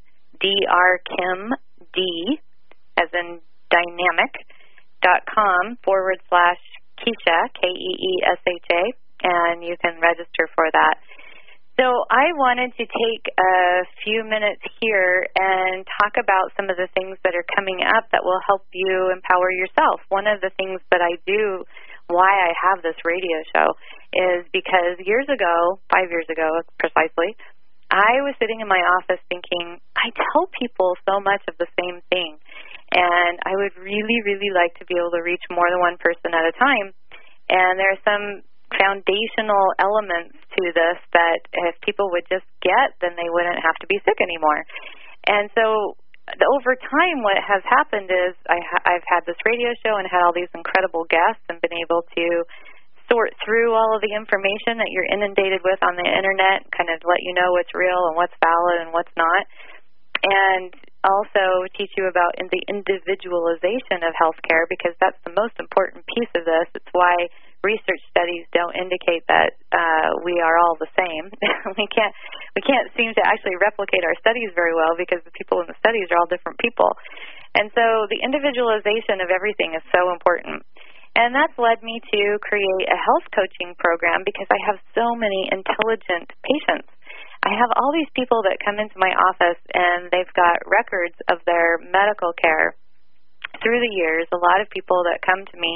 drkimd, as in dynamic, dot com forward slash Keisha, K E E S H A, and you can register for that. So I wanted to take a few minutes here and talk about some of the things that are coming up that will help you empower yourself. One of the things that I do, why I have this radio show, is because years ago, five years ago precisely, I was sitting in my office thinking, I tell people so much of the same thing, and I would really, really like to be able to reach more than one person at a time. And there are some foundational elements to this that if people would just get, then they wouldn't have to be sick anymore. And so over time what has happened is I ha- I've had this radio show and had all these incredible guests and been able to sort through all of the information that you're inundated with on the internet, kind of let you know what's real and what's valid and what's not, and also teach you about in the individualization of healthcare, because that's the most important piece of this. It's why research studies don't indicate that uh, we are all the same. we can't we can't seem to actually replicate our studies very well because the people in the studies are all different people. And so the individualization of everything is so important. And that's led me to create a health coaching program because I have so many intelligent patients. I have all these people that come into my office and they've got records of their medical care through the years. A lot of people that come to me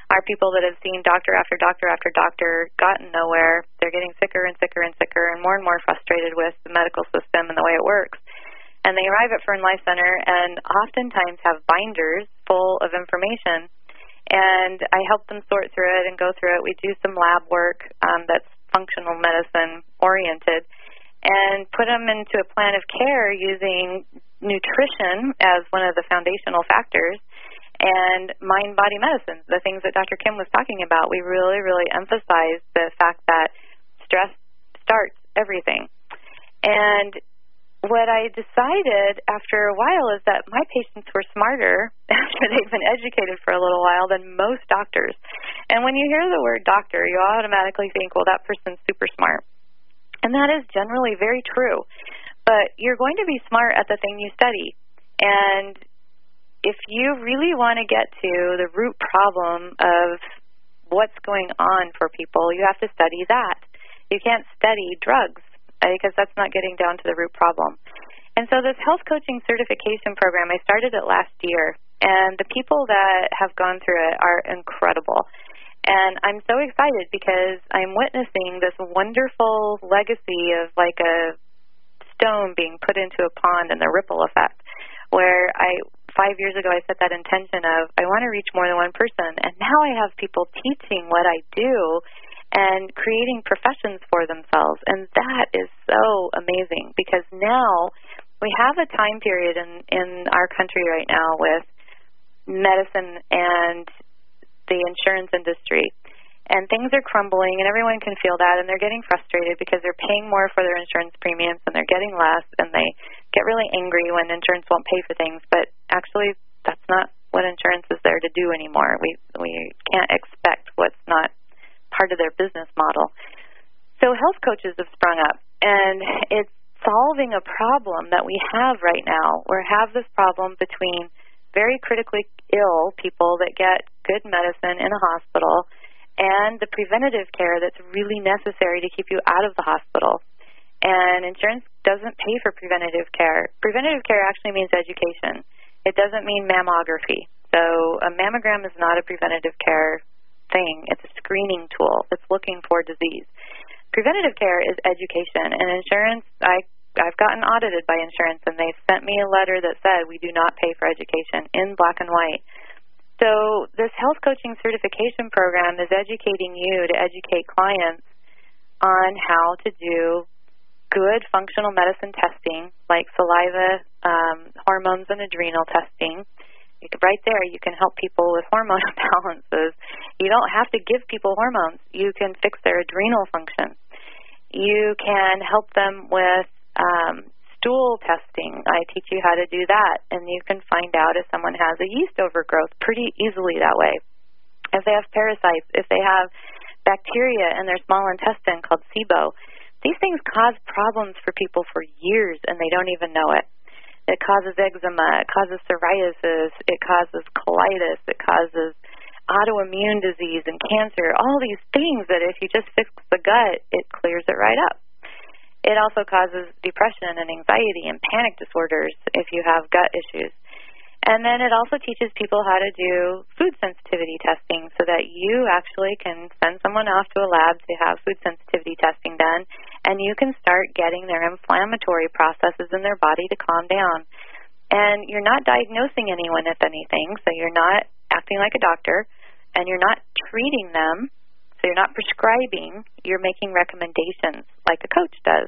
are people that have seen doctor after doctor after doctor, gotten nowhere. They're getting sicker and sicker and sicker and more and more frustrated with the medical system and the way it works. And they arrive at Fern Life Center and oftentimes have binders full of information. And I help them sort through it and go through it. We do some lab work um, that's functional medicine oriented and put them into a plan of care using nutrition as one of the foundational factors and mind-body medicine, the things that Doctor Kim was talking about. We really, really emphasize the fact that stress starts everything. And what I decided after a while is that my patients were smarter after they've been educated for a little while than most doctors. And when you hear the word doctor, you automatically think, well, that person's super smart. And that is generally very true. But you're going to be smart at the thing you study. And if you really want to get to the root problem of what's going on for people, you have to study that. You can't study drugs, because that's not getting down to the root problem. And so this health coaching certification program, I started it last year, and the people that have gone through it are incredible. And I'm so excited because I'm witnessing this wonderful legacy of like a stone being put into a pond and the ripple effect, where I five years ago I set that intention of I want to reach more than one person, and now I have people teaching what I do and creating professions for themselves. And that is so amazing because now we have a time period in, in our country right now with medicine and the insurance industry. And things are crumbling, and everyone can feel that, and they're getting frustrated because they're paying more for their insurance premiums and they're getting less, and they get really angry when insurance won't pay for things. But actually, that's not what insurance is there to do anymore. We we can't expect what's not part of their business model. So health coaches have sprung up, and it's solving a problem that we have right now. We have this problem between very critically ill people that get good medicine in a hospital and the preventative care that's really necessary to keep you out of the hospital. And insurance doesn't pay for preventative care. Preventative care actually means education. It doesn't mean mammography. So a mammogram is not a preventative care thing. It's a screening tool. It's looking for disease. Preventative care is education. And insurance, I, I've gotten audited by insurance, and they sent me a letter that said we do not pay for education in black and white. So this health coaching certification program is educating you to educate clients on how to do good functional medicine testing, like saliva, um, hormones, and adrenal testing. You can, right there, you can help people with hormone imbalances. You don't have to give people hormones. You can fix their adrenal function. You can help them with um, stool testing. I teach you how to do that, and you can find out if someone has a yeast overgrowth pretty easily that way. If they have parasites, if they have bacteria in their small intestine called SIBO, these things cause problems for people for years, and they don't even know it. It causes eczema, it causes psoriasis, it causes colitis, it causes autoimmune disease and cancer, all these things that if you just fix the gut, it clears it right up. It also causes depression and anxiety and panic disorders if you have gut issues. And then it also teaches people how to do food sensitivity testing so that you actually can send someone off to a lab to have food sensitivity testing done, and you can start getting their inflammatory processes in their body to calm down. And you're not diagnosing anyone with anything, so you're not acting like a doctor, and you're not treating them, so you're not prescribing, you're making recommendations like a coach does.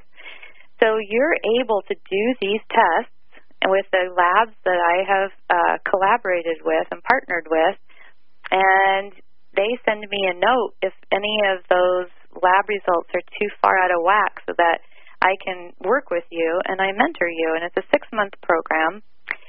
So you're able to do these tests and with the labs that I have uh, collaborated with and partnered with, and they send me a note if any of those lab results are too far out of whack so that I can work with you and I mentor you. And it's a six-month program,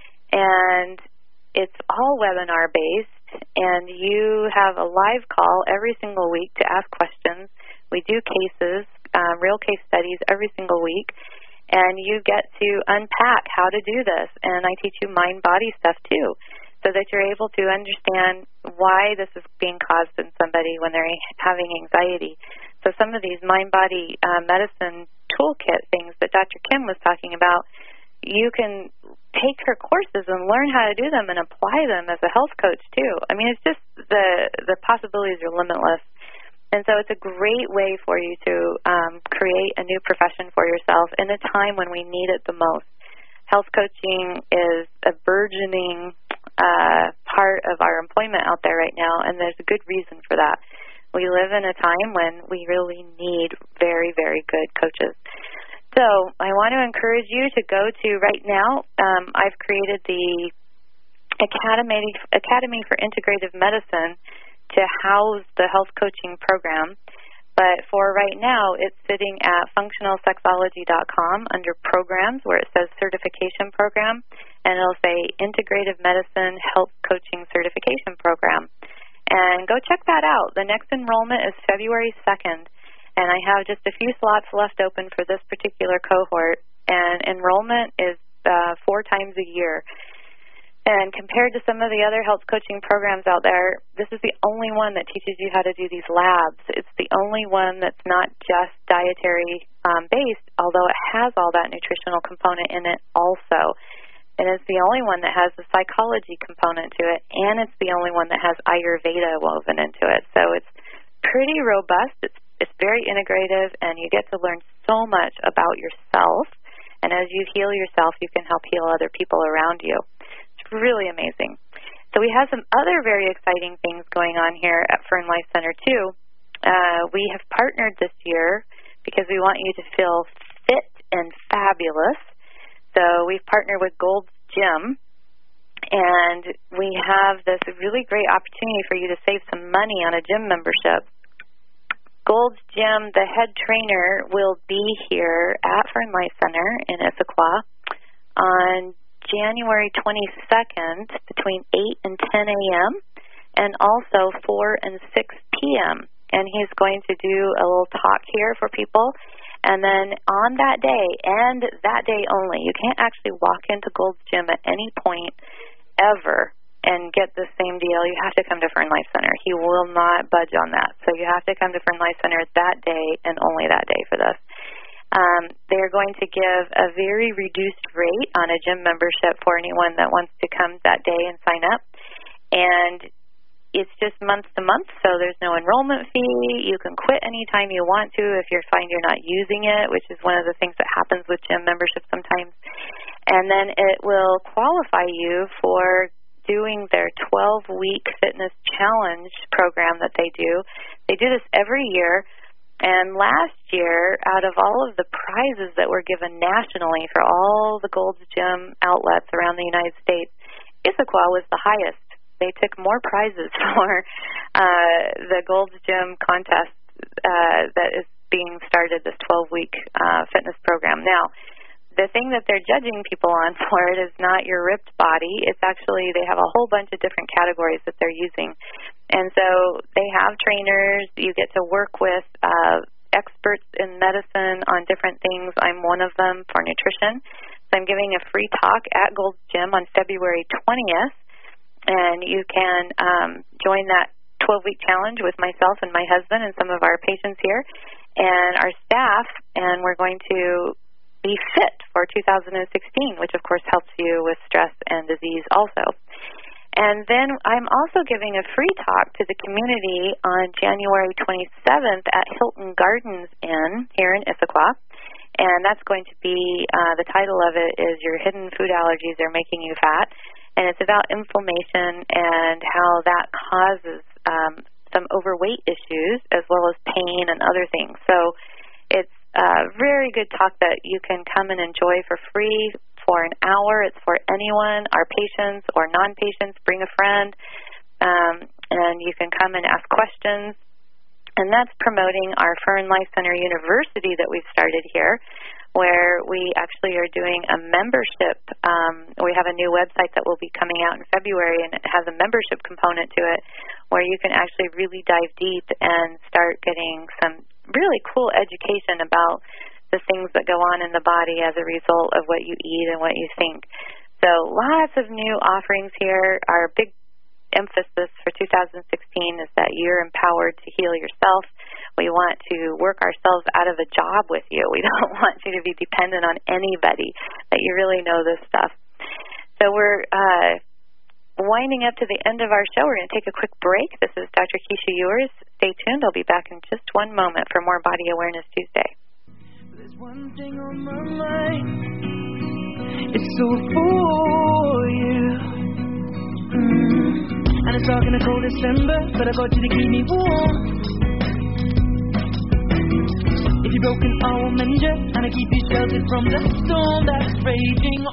and it's all webinar-based, and you have a live call every single week to ask questions. We do cases, um, real case studies every single week. And you get to unpack how to do this. And I teach you mind-body stuff, too, so that you're able to understand why this is being caused in somebody when they're having anxiety. So some of these mind-body uh, medicine toolkit things that Doctor Kim was talking about, you can take her courses and learn how to do them and apply them as a health coach too. I mean, it's just the the possibilities are limitless. And so it's a great way for you to um, create a new profession for yourself in a time when we need it the most. Health coaching is a burgeoning uh, part of our employment out there right now, and there's a good reason for that. We live in a time when we really need very, very good coaches. So I want to encourage you to go to right now. Um, I've created the Academy, Academy for Integrative Medicine to house the health coaching program. But for right now, it's sitting at functional sexology dot com under programs where it says certification program, and it'll say Integrative Medicine Health Coaching Certification Program. And go check that out. The next enrollment is February second, and I have just a few slots left open for this particular cohort, and enrollment is uh, four times a year. And compared to some of the other health coaching programs out there, this is the only one that teaches you how to do these labs. It's the only one that's not just dietary um, based, although it has all that nutritional component in it also. And it's the only one that has the psychology component to it, and it's the only one that has Ayurveda woven into it. So it's pretty robust. It's, it's very integrative, and you get to learn so much about yourself. And as you heal yourself, you can help heal other people around you. Really amazing. So we have some other very exciting things going on here at Fern Life Center too. Uh, we have partnered this year because we want you to feel fit and fabulous. So we've partnered with Gold's Gym, and we have this really great opportunity for you to save some money on a gym membership. Gold's Gym, the head trainer, will be here at Fern Life Center in Issaquah on January twenty-second between eight and ten a.m. and also four and six p.m. And he's going to do a little talk here for people. And then on that day, and that day only, you can't actually walk into Gold's Gym at any point ever and get the same deal. You have to come to Fern Life Center. He will not budge on that. So you have to come to Fern Life Center that day and only that day for this. Um, they're going to give a very reduced rate on a gym membership for anyone that wants to come that day and sign up. And it's just month to month, so there's no enrollment fee. You can quit anytime you want to if you find you're not using it, which is one of the things that happens with gym memberships sometimes. And then it will qualify you for doing their twelve-week fitness challenge program that they do. They do this every year. And last year, out of all of the prizes that were given nationally for all the Gold's Gym outlets around the United States, Issaquah was the highest. They took more prizes for uh, the Gold's Gym contest uh, that is being started, this twelve-week uh, fitness program. Now, the thing that they're judging people on for it is not your ripped body. It's actually, they have a whole bunch of different categories that they're using. And so they have trainers. You get to work with uh, experts in medicine on different things. I'm one of them for nutrition. So I'm giving a free talk at Gold's Gym on February twentieth. And you can um, join that twelve-week challenge with myself and my husband and some of our patients here and our staff. And we're going to be fit for two thousand sixteen, which of course helps you with stress and disease also. And then I'm also giving a free talk to the community on January twenty-seventh at Hilton Gardens Inn here in Issaquah. And that's going to be, uh, the title of it is Your Hidden Food Allergies Are Making You Fat. And it's about inflammation and how that causes um, some overweight issues as well as pain and other things. So it's a very good talk that you can come and enjoy for free for an hour. It's for anyone, our patients or non-patients. Bring a friend, um, and you can come and ask questions. And that's promoting our Fern Life Center University that we've started here, where we actually are doing a membership. Um, we have a new website that will be coming out in February, and it has a membership component to it where you can actually really dive deep and start getting some really cool education about the things that go on in the body as a result of what you eat and what you think. So lots of new offerings here. Our big emphasis for two thousand sixteen is that you're empowered to heal yourself. We want to work ourselves out of a job with you. We don't want you to be dependent on anybody, that you really know this stuff. So we're uh, winding up to the end of our show. We're going to take a quick break. This is Doctor Keisha Ewers. Stay tuned. I'll be back in just one moment for more Body Awareness Tuesday. There's one thing on my mind. It's so for you. Mm. And it's dark in a cold December, but I got you to keep me warm. If you're broken, I will mend you, and I keep you sheltered from the storm that's raging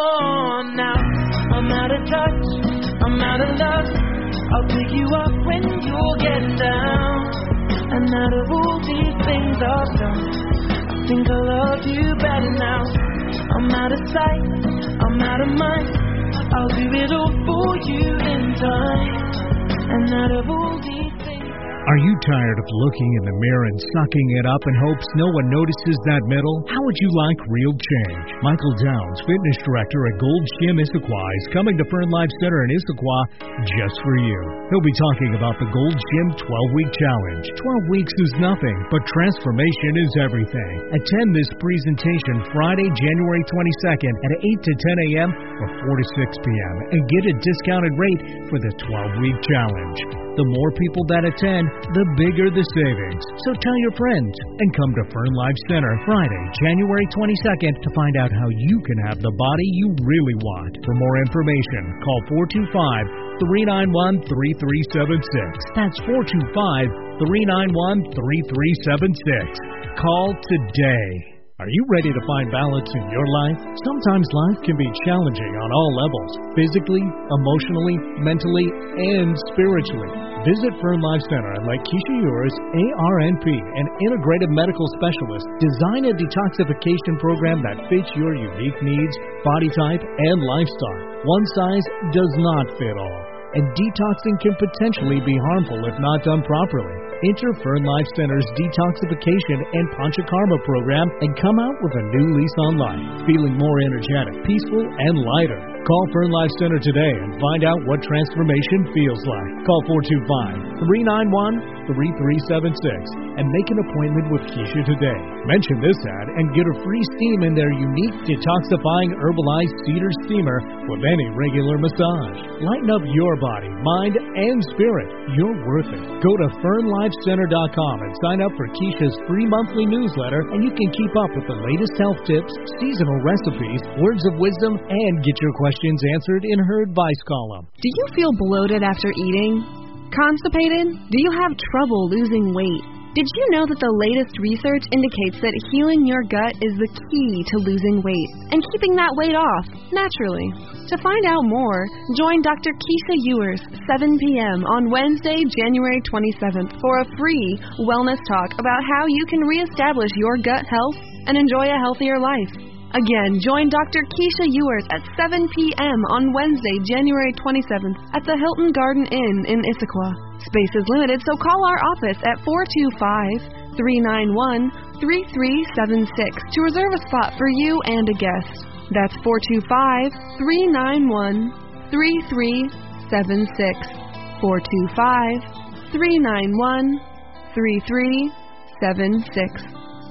on. Now I'm out of touch, I'm out of love. I'll pick you up when you're getting down. And out of all these things I've done, I think I love you better now. I'm out of sight, I'm out of mind. I'll do it all for you in time. And out of all these things. Are you tired of looking in the mirror and sucking it up in hopes no one notices that middle? How would you like real change? Michael Downs, fitness director at Gold's Gym Issaquah, is coming to Fern Life Center in Issaquah just for you. He'll be talking about the Gold's Gym twelve-week challenge. twelve weeks is nothing, but transformation is everything. Attend this presentation Friday, January twenty-second at eight to ten a.m. or four to six p.m. and get a discounted rate for the twelve-week challenge. The more people that attend, the bigger the savings. So tell your friends and come to Fern Life Center Friday, January twenty-second to find out how you can have the body you really want. For more information, call four two five, three nine one, three three seven six. That's four two five, three nine one, three three seven six. Call today. Are you ready to find balance in your life? Sometimes life can be challenging on all levels, physically, emotionally, mentally, and spiritually. Visit Fern Life Center and let Keisha Ewers, A R N P, an integrative medical specialist, design a detoxification program that fits your unique needs, body type, and lifestyle. One size does not fit all, and detoxing can potentially be harmful if not done properly. Enter Fern Life Center's detoxification and Panchakarma program and come out with a new lease on life, feeling more energetic, peaceful, and lighter. Call Fern Life Center today and find out what transformation feels like. Call four two five, three nine one, three three seven six and make an appointment with Keisha today. Mention this ad and get a free steam in their unique detoxifying herbalized cedar steamer with any regular massage. Lighten up your body, mind, and spirit. You're worth it. Go to fern life center dot com and sign up for Keisha's free monthly newsletter, and you can keep up with the latest health tips, seasonal recipes, words of wisdom, and get your questions answered in her advice column. Do you feel bloated after eating? Constipated? Do you have trouble losing weight? Did you know that the latest research indicates that healing your gut is the key to losing weight and keeping that weight off naturally? To find out more, join Doctor Keisha Ewers, seven p.m. on Wednesday, January twenty-seventh for a free wellness talk about how you can reestablish your gut health and enjoy a healthier life. Again, join Doctor Keisha Ewers at seven p.m. on Wednesday, January twenty-seventh at the Hilton Garden Inn in Issaquah. Space is limited, so call our office at four two five, three nine one, three three seven six to reserve a spot for you and a guest. That's four two five, three nine one, three three seven six. four two five, three nine one, three three seven six.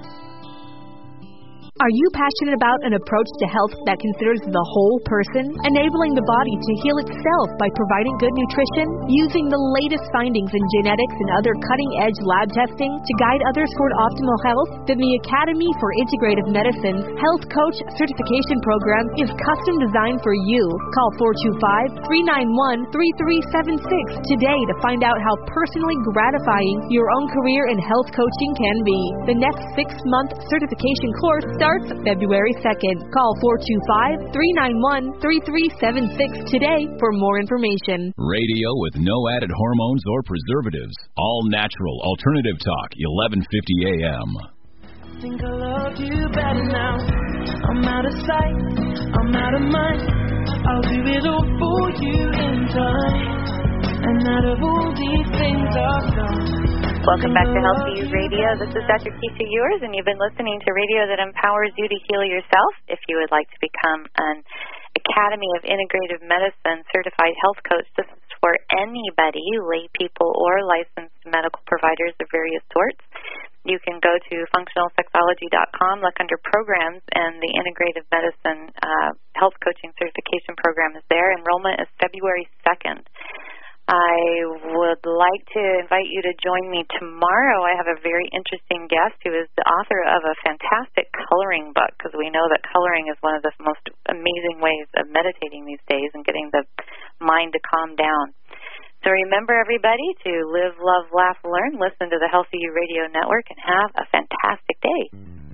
Are you passionate about an approach to health that considers the whole person, enabling the body to heal itself by providing good nutrition, using the latest findings in genetics and other cutting-edge lab testing to guide others toward optimal health? Then the Academy for Integrative Medicine's Health Coach Certification Program is custom designed for you. Call four two five, three nine one, three three seven six today to find out how personally gratifying your own career in health coaching can be. The next six-month certification course starts February second. Call four two five, three nine one, three three seven six today for more information. Radio with no added hormones or preservatives. All natural alternative talk, eleven fifty a.m. I think I love you better now. I'm out of sight, I'm out of mind. I'll do it all for you in time. And out of all these things I've done. Welcome back to Healthy You Radio. This is Doctor Keisha Ewers, and you've been listening to radio that empowers you to heal yourself. If you would like to become an Academy of Integrative Medicine certified health coach. This is for anybody, lay people or licensed medical providers of various sorts. You can go to functional sexology dot com, look under programs, and the Integrative Medicine uh, Health Coaching Certification Program is there. Enrollment is February second. I would like to invite you to join me tomorrow. I have a very interesting guest who is the author of a fantastic coloring book, because we know that coloring is one of the most amazing ways of meditating these days and getting the mind to calm down. So remember, everybody, to live, love, laugh, learn, listen to the Healthy You Radio Network, and have a fantastic day.